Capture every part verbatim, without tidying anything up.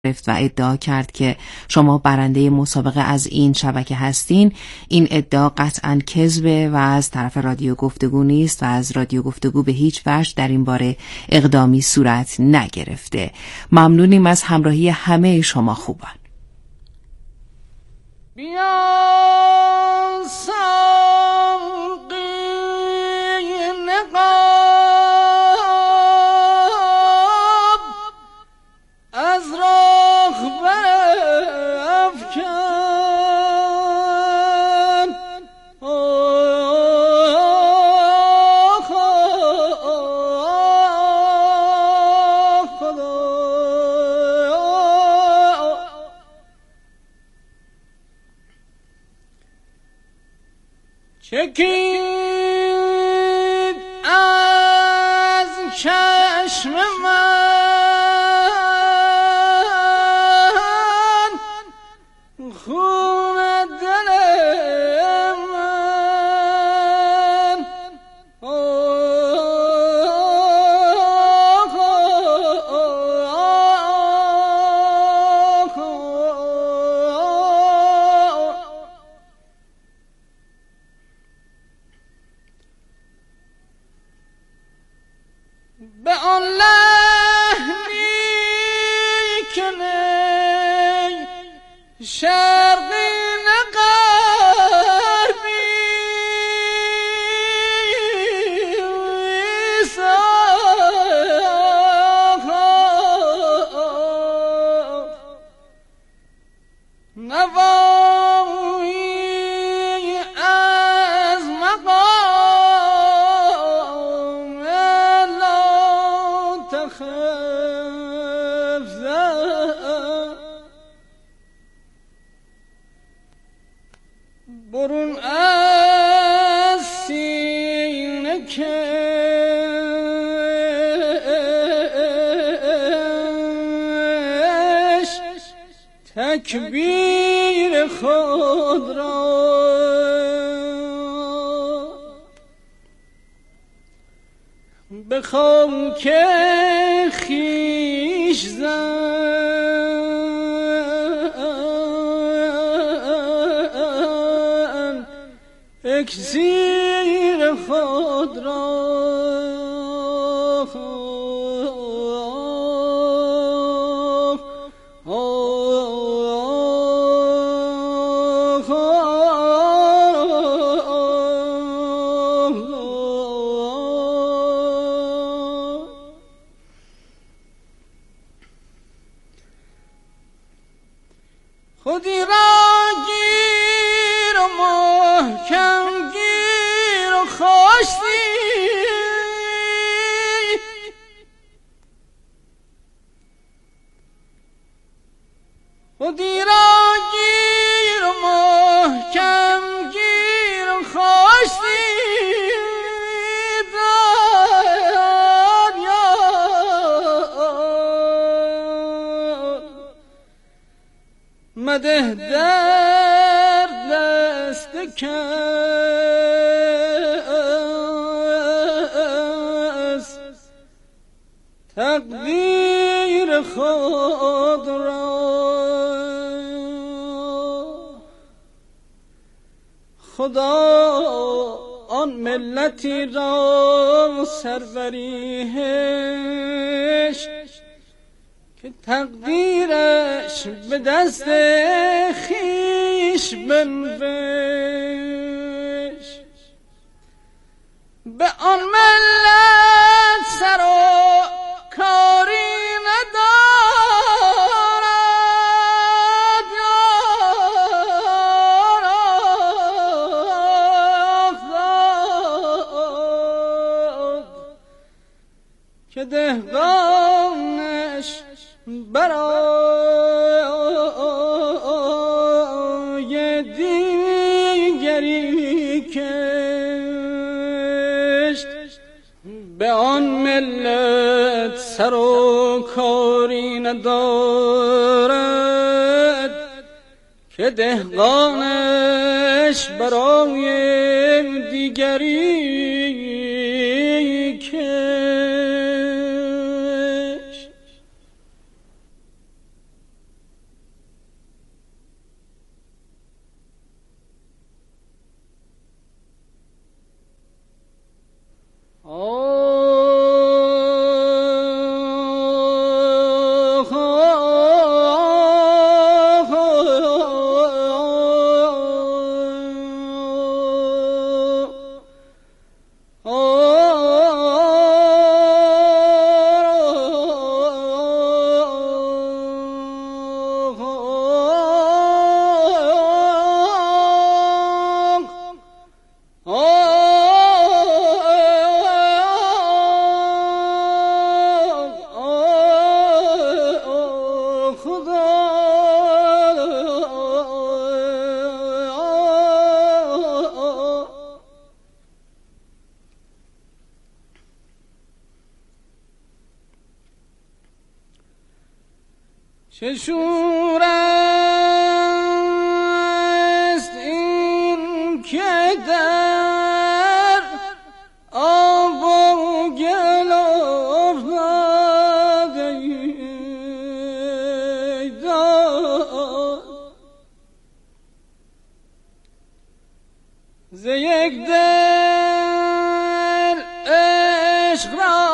گرفت و ادعا کرد که شما برنده مسابقه از این شبکه هستین. این ادعا قطعاً کذبه و از طرف رادیو گفتگو نیست و از رادیو گفتگو به هیچ وجه در این باره اقدامی صورت نگرفته. ممنونیم از همراهی همه شما خوبان. بیا ساقی نقاب از راه برافکن، چکید از چشم من خون دل من، به آن لحنی که نی شرقی نه غربی نوایی از مقام لا تخف زد، برون از سینه کش تکبیر خود را، به خاک خویش زن اکسیر خود را، خودی را گیر و محکم گیر و خوشی، خودی را گیر و محکم گیر و خوشی، مده در دست کس تقدیر خود را، خدا آن ملتی را سربریش که تقدیرش به دست خویش بنوشت، به آن ملت سر و کاری ندارد، که دهقانش برای دیگری کشت، به آن ملت سر و کاری ندارد که دهقانش برای دیگری کشت. چه شور است این که در آب و گل افتاده ز یک دل عشق را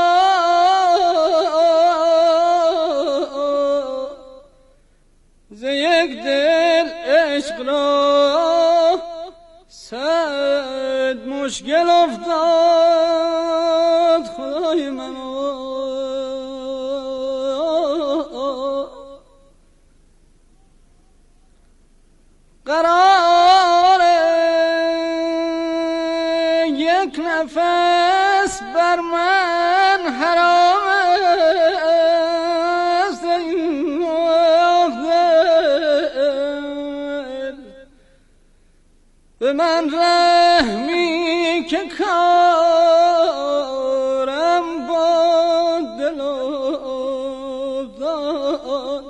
ز یک دل عشق را صد مشکل افتاد خدای من قرار یک نفس بر من حرام است به من رحمی که کارم با دل افتاد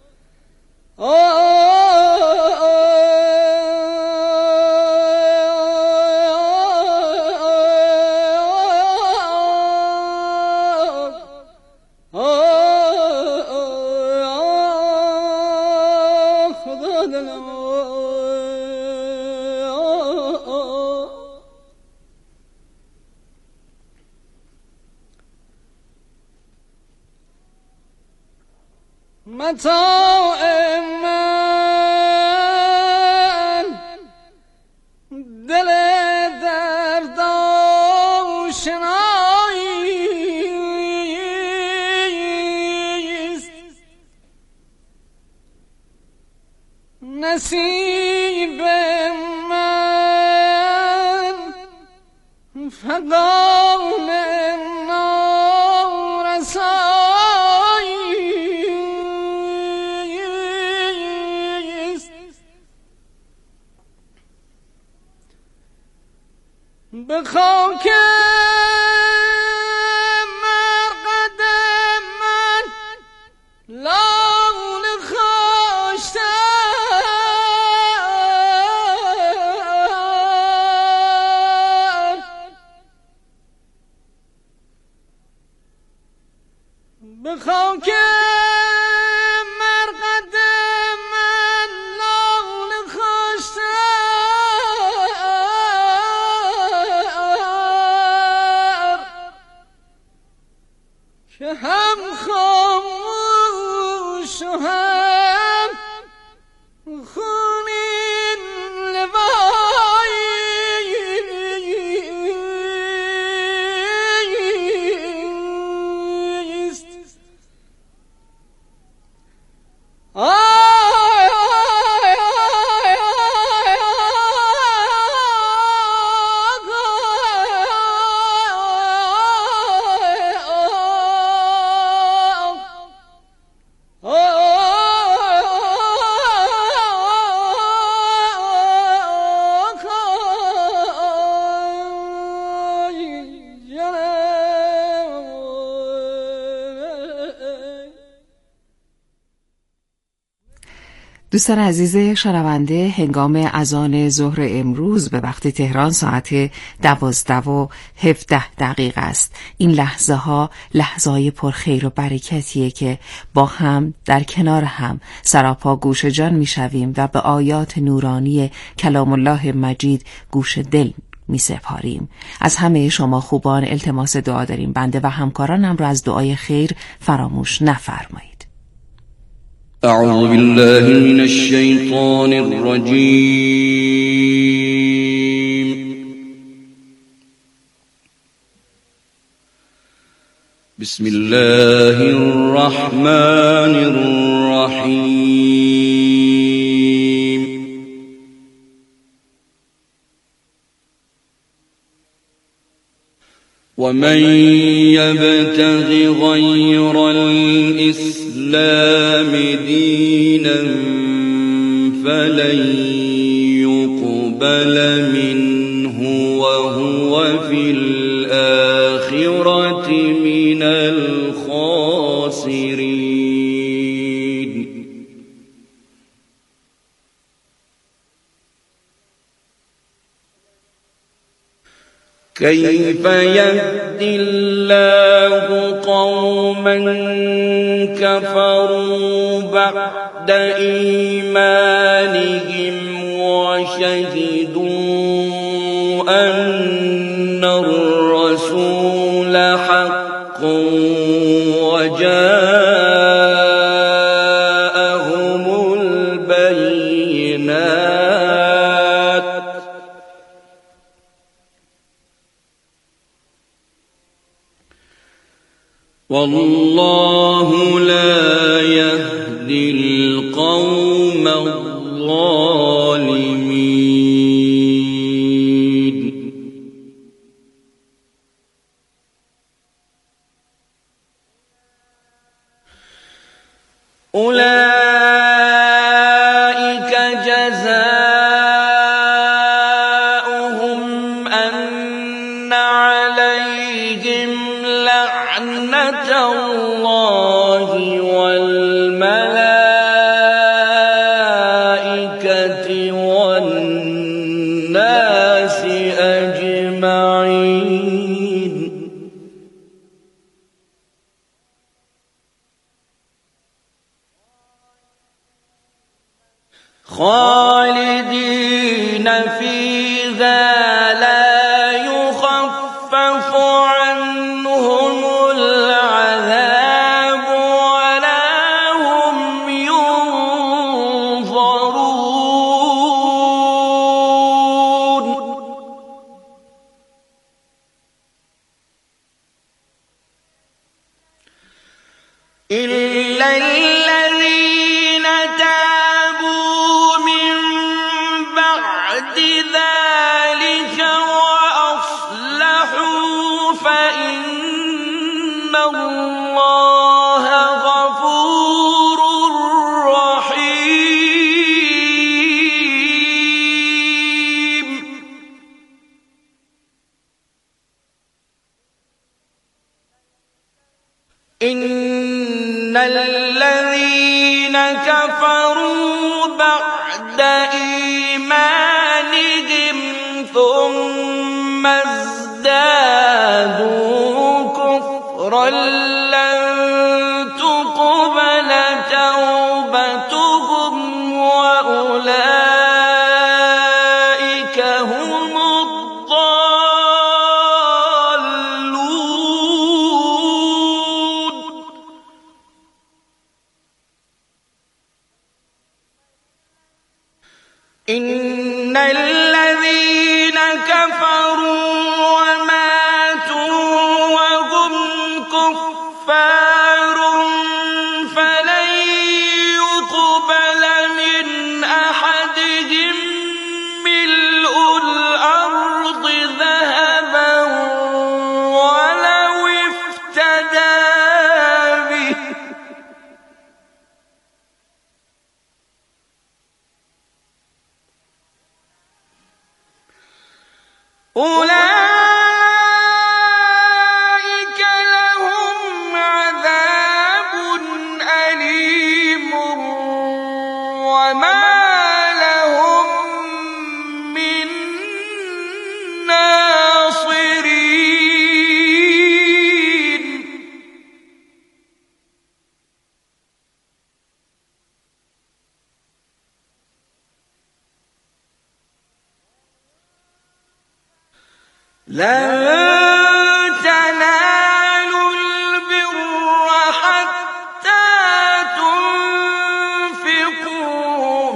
متاع من دل درد آشناییست نصیب من فغان به خاک مرقد من لال خشتر به خاک مرقد من لال خشتر که هم خاموش و هم خونین لواییست دوستان عزیز شنونده، هنگام اذان ظهر امروز به وقت تهران ساعت دوازده و هفده دقیقه است. این لحظه ها لحظه های پرخیر و برکتیه که با هم در کنار هم سراپا گوش جان می شویم و به آیات نورانی کلام الله مجید گوش دل می سپاریم. از همه شما خوبان التماس دعا داریم. بنده و همکارانم را از دعای خیر فراموش نفرمایید. أعوذ بالله من الشيطان الرجيم بسم الله الرحمن الرحيم ومن يبتغ غير الإسلام دينا فلن يقبل منه وهو في الآخرة من الخاسرين. كيف يهدي الله قوما كفروا بعد إيمانهم وشهدوا أن الرسول حق وجاءهم البينات والله لا يهدي القوم الظالمين. أولئك جزاؤهم أن عليهم لعنة الله والملائكة والناس أجمعين. خالدين فيها لا يخفف عنهم العذاب ولا هم ينظرون. إلا الذين تابوا من بعد ذلك وأصلحوا فإن الله غفور رحيم. إن الذين كفروا بعد إيمانهم ثم ازدادوا كفرا لن تقبل توبتهم وأولئك هم الضالون. إن الذين كفروا وماتوا وهم كفار فلن يقبل من أحدهم ملء الأرض ذهبا ولو افتدى به. أولئك لهم عذاب أليم وما لهم من ناصرين. لن تنالوا البر حتى تنفقوا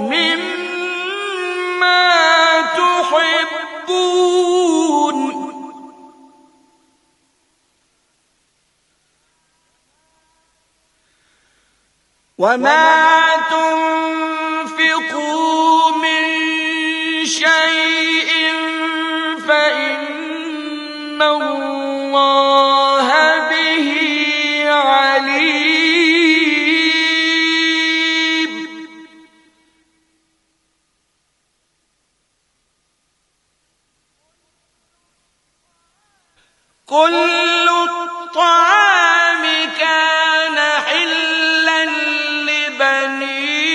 مما تحبون وما تنفقوا من شيء فإن الله به عليم. كل الطعام كان حلا لبني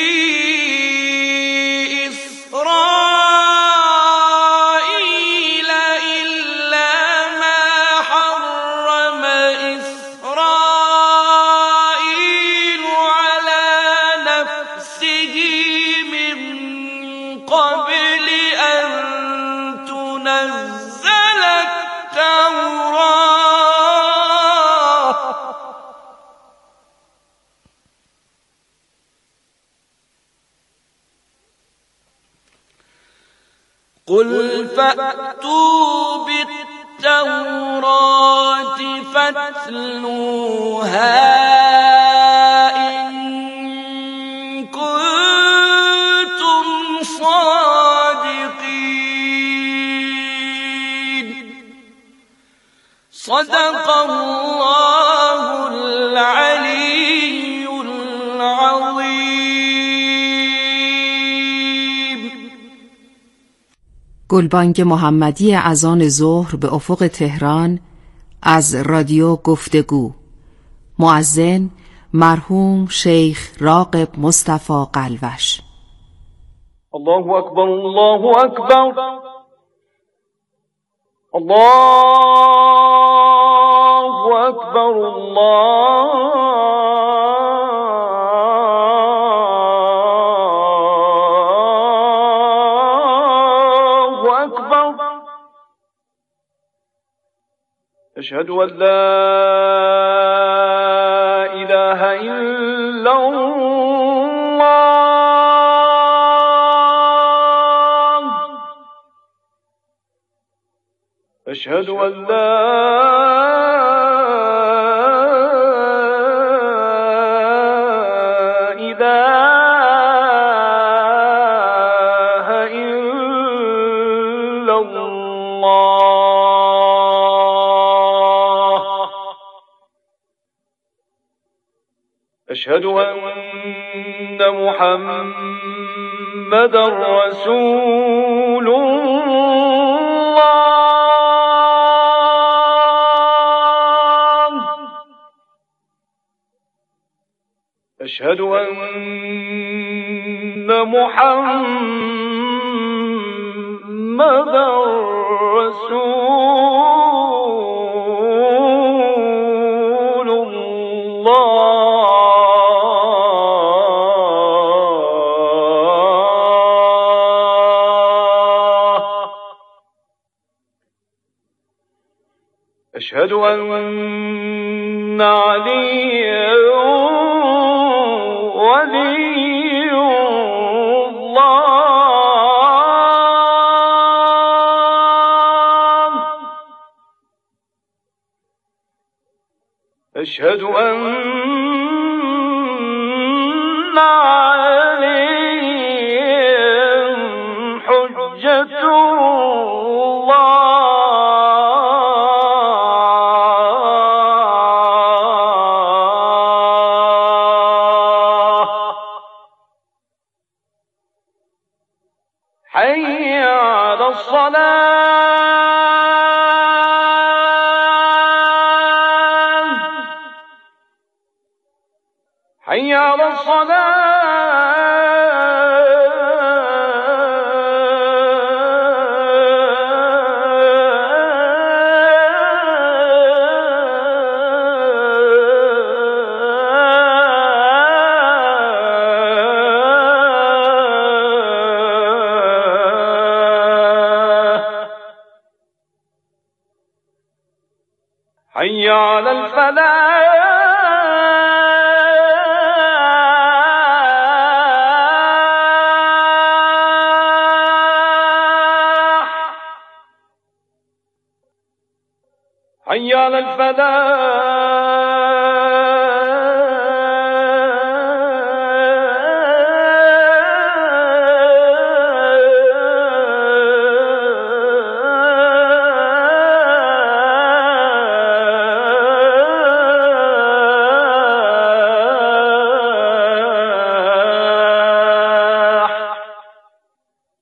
إسرائيل إلا ما حرم إسرائيل على نفسه من قبل أن تنزل التوراة قل فأتوا بالتوراة فاتلوها إن كنتم صادقين صدق الله العلي العظيم. گلبانگ محمدی اذان ظهر به افق تهران از رادیو گفتگو. مؤذن مرحوم شیخ راغب مصطفی قلوش. الله أكبر الله أكبر الله أكبر الله أكبر أشهد أن لا إله إلا الله أشهد أن لا إله إلا الله أشهد أن محمدا رسول الله أشهد أن محمدا رسول الله أشهد أن عليا ولي الله أشهد أن عليهم حجة الله حي على الصلاة حي على الصلاة حي على الفلاح حي على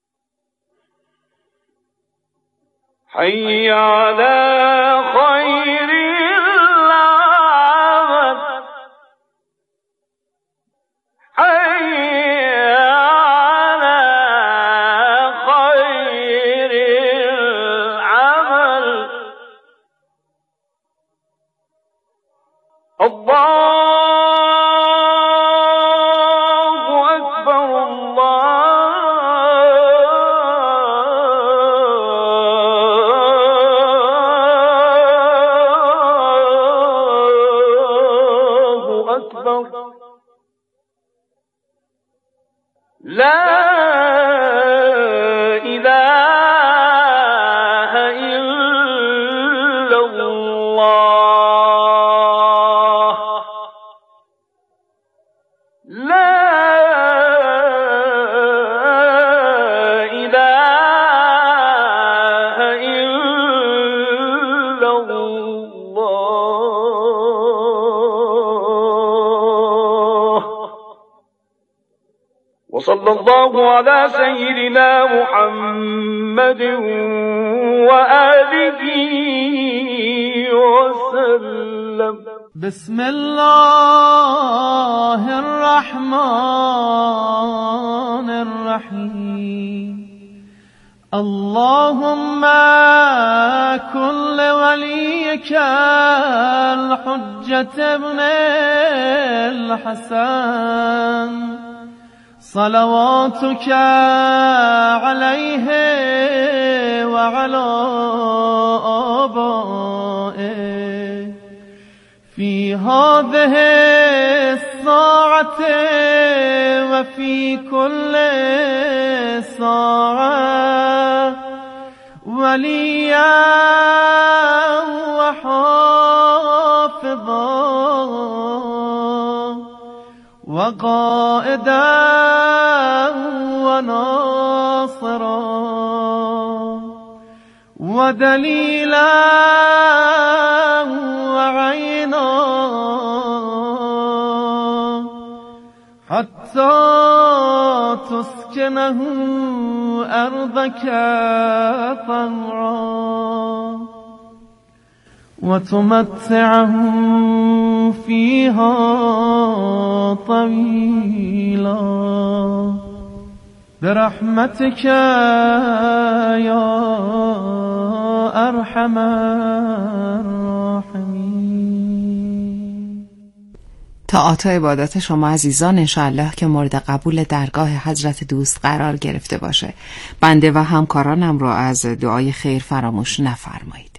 الفلاح حي على خير لا إله إلا الله لا إله إلا الله وصلى الله على سيدنا محمد وآله وسلم. بسم الله الرحمن الرحيم. اللهم كن وليك الحجة ابن الحسن صلواتك عليه وعلى آبائه في هذه الساعة وفي كل ساعة وليا وحافظا وقائدا وناصرا ودليلا وعينا حتى تسكنه أرضك طوعا وتمتعه فيها طويلا برحمتك يا أرحم الراحمين. طاعات و عبادات شما عزیزان انشاءالله که مورد قبول درگاه حضرت دوست قرار گرفته باشه. بنده و همکارانم را از دعای خیر فراموش نفرمایید.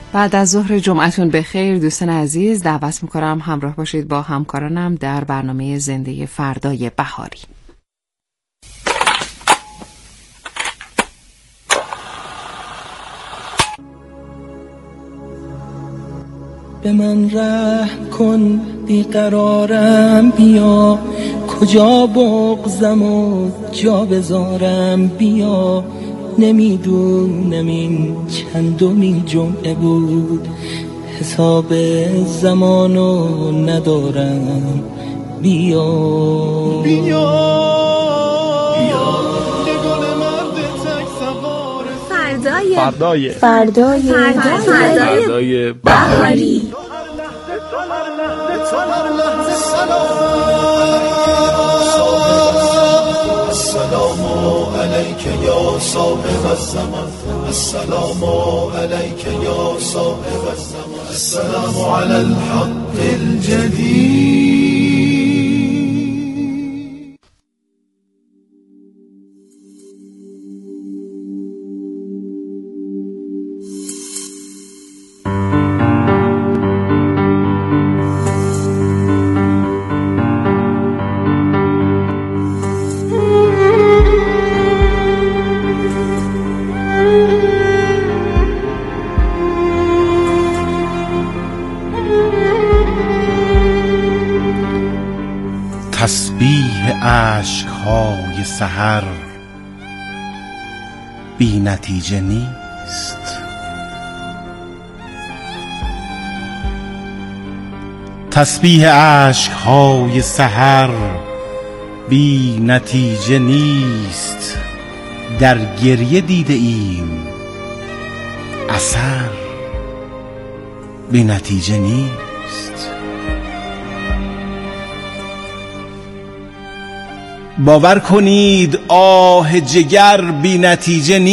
بعد از ظهر جمعتون بخیر دوستان عزیز. دعوت میکنم همراه باشید با همکارانم در برنامه زنده فردای بهاری. به من رحم کن بیقرارم، بیا کجا بغضم و جا بذارم، بیا نمیدونم این چندمین جمعه بود، حساب زمانو ندارم، بیا بیا بیا فردای فردای فردای فردای بهاری. السلام علیک یا صاحب الزمان، السلام علیک یا صاحب الزمان، السلام علی الحق الجدید. تسبیح اشک‌های سحر بی نتیجه نیست، تسبیح اشک‌های سحر بی نتیجه نیست، در گریه دیده ایم اثر بی نتیجه نیست. باور کنید آه جگر بی نتیجه نیست.